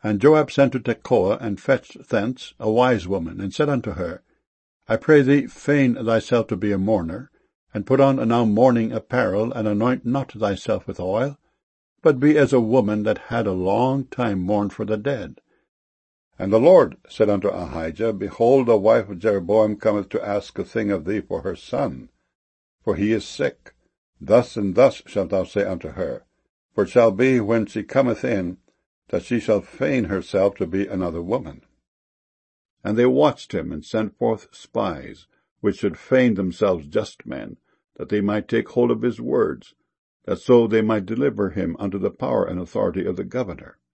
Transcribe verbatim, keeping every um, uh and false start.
And Joab sent to Tekoa, and fetched thence a wise woman, and said unto her, I pray thee, feign thyself to be a mourner, and put on now mourning apparel, and anoint not thyself with oil, but be as a woman that had a long time mourned for the dead. And the Lord said unto Ahijah, Behold, the wife of Jeroboam cometh to ask a thing of thee for her son, for he is sick. Thus and thus shalt thou say unto her, for it shall be, when she cometh in, that she shall feign herself to be another woman. And they watched him, and sent forth spies, which should feign themselves just men, that they might take hold of his words, that so they might deliver him unto the power and authority of the governor.